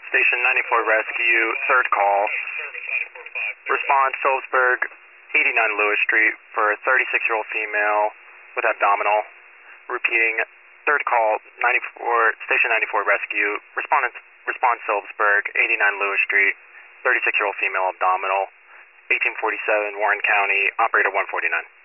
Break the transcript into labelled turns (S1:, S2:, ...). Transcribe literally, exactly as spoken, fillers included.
S1: Station ninety-four Rescue, third call. Respond Phillipsburg, eighty-nine Lewis Street for a thirty-six-year-old female with abdominal. Repeating, third call, ninety-four, Station ninety-four Rescue. Respondent, respond Phillipsburg, eighty-nine Lewis Street, thirty-six-year-old female abdominal, eighteen forty-seven Warren County, operator one forty-nine.